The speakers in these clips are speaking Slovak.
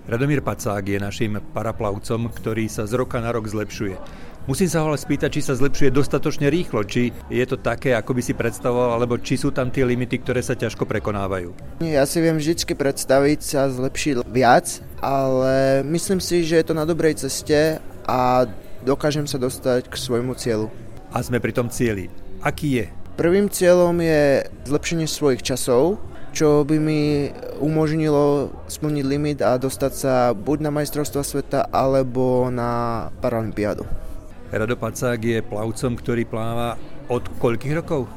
Radomír Pacák je našim paraplavcom, ktorý sa z roka na rok zlepšuje. Musím sa ho ale spýtať, či sa zlepšuje dostatočne rýchlo, či je to také, ako by si predstavoval, alebo či sú tam tie limity, ktoré sa ťažko prekonávajú. Ja si viem vždycky predstaviť sa zlepšiť viac, ale myslím si, že je to na dobrej ceste a dokážem sa dostať k svojmu cieľu. A sme pri tom cieli. Aký je? Prvým cieľom je zlepšenie svojich časov, čo by mi umožnilo splniť limit a dostať sa buď na majstrovstvá sveta, alebo na Paralympiádu. Rado Pacák je plavcom, ktorý pláva od koľkých rokov?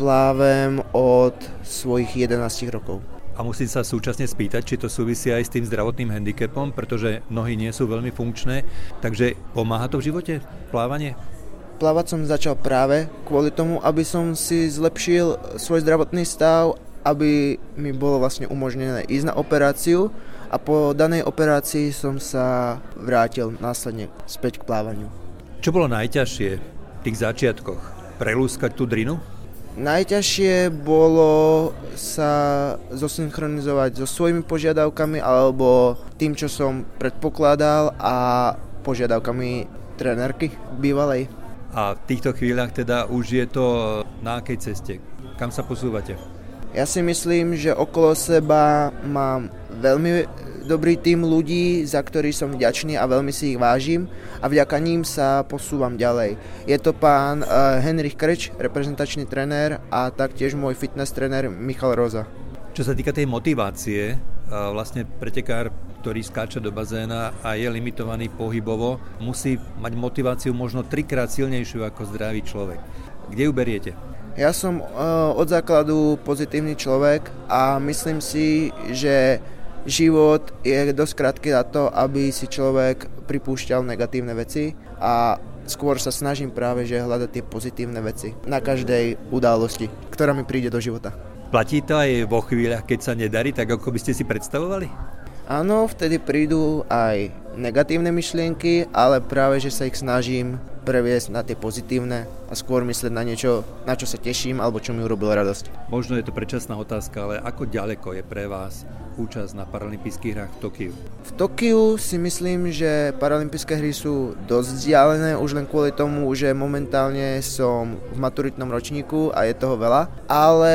Plávem od svojich 11 rokov. A musím sa súčasne spýtať, či to súvisí aj s tým zdravotným handicapom, pretože nohy nie sú veľmi funkčné, takže pomáha to v živote, plávanie? Plávať som začal práve kvôli tomu, aby som si zlepšil svoj zdravotný stav, aby mi bolo vlastne umožnené ísť na operáciu a po danej operácii som sa vrátil následne späť k plávaniu. Čo bolo najťažšie v tých začiatkoch? Prelúskať tú drinu? Najťažšie bolo sa zosynchronizovať so svojimi požiadavkami alebo tým, čo som predpokladal a požiadavkami trénerky bývalej. A v týchto chvíľach teda už je to na akej ceste? Kam sa posúvate? Ja si myslím, že okolo seba mám veľmi dobrý tím ľudí, za ktorých som vďačný a veľmi si ich vážim a vďaka ním sa posúvam ďalej. Je to pán Henrich Krč, reprezentačný trenér a taktiež môj fitness trenér Michal Roza. Čo sa týka tej motivácie, vlastne pretekár, ktorý skáče do bazéna a je limitovaný pohybovo, musí mať motiváciu možno 3-krát silnejšiu ako zdravý človek. Kde ju beriete? Ja som od základu pozitívny človek a myslím si, že život je dosť krátky na to, aby si človek pripúšťal negatívne veci a skôr sa snažím práve že hľadať tie pozitívne veci na každej udalosti, ktorá mi príde do života. Platí to aj vo chvíľach, keď sa nedarí, tak ako by ste si predstavovali? Áno, vtedy prídu aj negatívne myšlienky, ale práve že sa ich snažím previesť na tie pozitívne a skôr mysleť na niečo, na čo sa teším alebo čo mi urobilo radosť. Možno je to predčasná otázka, ale ako ďaleko je pre vás účasť na paralympijských hrách v Tokiu? V Tokiu si myslím, že paralympijské hry sú dosť vzdialené už len kvôli tomu, že momentálne som v maturitnom ročníku a je toho veľa, ale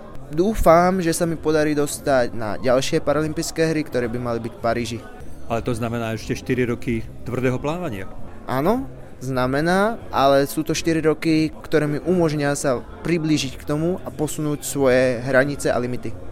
dúfam, že sa mi podarí dostať na ďalšie paralympijské hry, ktoré by mali byť v Paríži. Ale to znamená ešte 4 roky tvrdého plávania? Áno, znamená, ale sú to 4 roky, ktoré mi umožnia sa priblížiť k tomu a posunúť svoje hranice a limity.